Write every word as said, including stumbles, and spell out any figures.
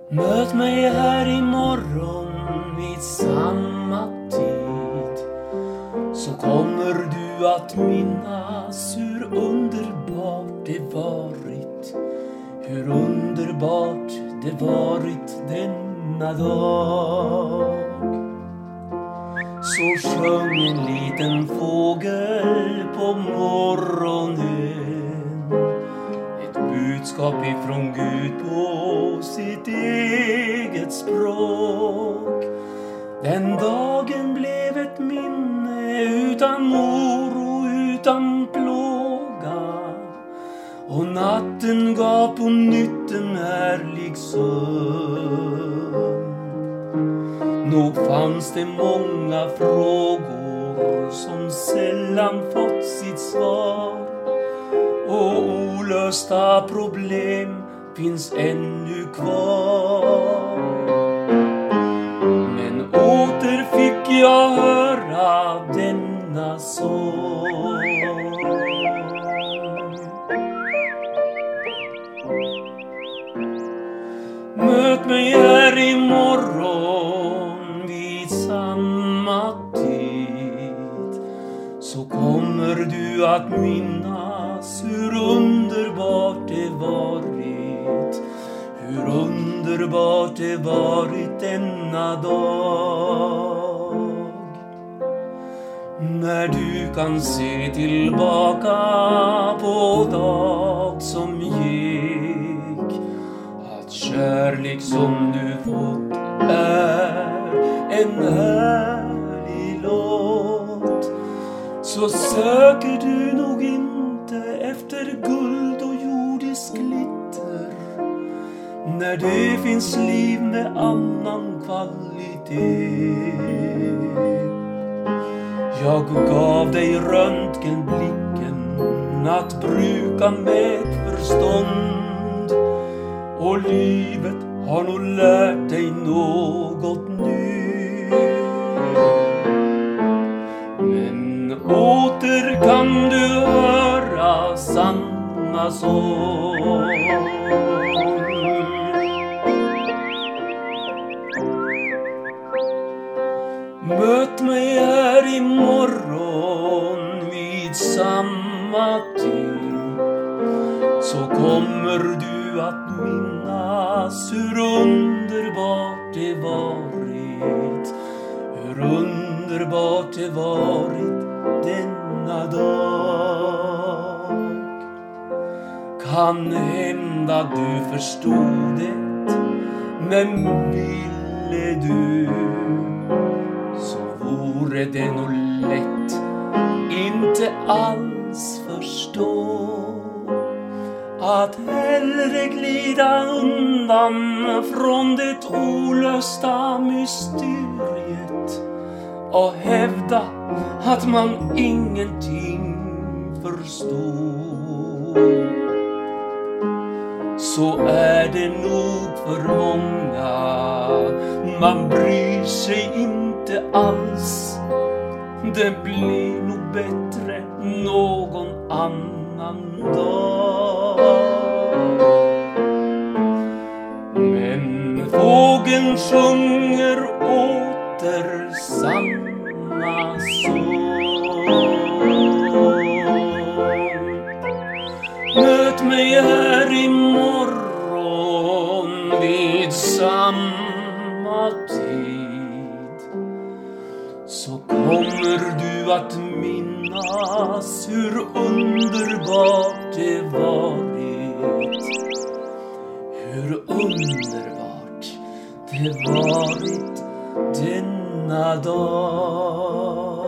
Möt mig här imorgon vid samma tid, så kommer du att minnas hur underbart det varit, hur underbart det varit denna dag. Så sjöng en liten fågel på morgonen ett budskap ifrån Gud på sitt eget språk. Den dagen blev ett minne utan oro, utan plåga, och natten gav på nytt en härlig sömn. Nog fanns det många frågor som sällan fått sitt svar, och olösta problem finns ännu kvar. Men åter fick jag höra denna sång. Möt mig här imorgon vid samma tid, så kommer du att minnas hur underbart det varit, hur underbart det varit denna dag. När du kan se tillbaka på dag som gick, att kärlek som du fått är en härlig låt, så söker du nog inte efter guld och jordisk glitter, när det finns liv med annan kvalitet. Jag gav dig röntgenblicken att bruka med förstånd, och livet har nog lärt dig något nytt. Men åter kan du höra samma sång. Möt mig här imorgon vid samma tid, så kommer du att minnas hur underbart det varit, hur underbart det varit denna dag. Kan hända du förstod det, men ville du, så vore det nog lätt inte alls förstå, att hellre glida undan från det olösta mysteriet och hävda att man ingenting förstår. Så är det nog för många, man bryr sig inte alls. Det blir nog bättre någon annan dag. Men fågeln sjunger åter samma sång. Möt mig här imorgon vid samma tid, så kommer du att minnas hur underbart det varit, hur underbart det varit denna dag.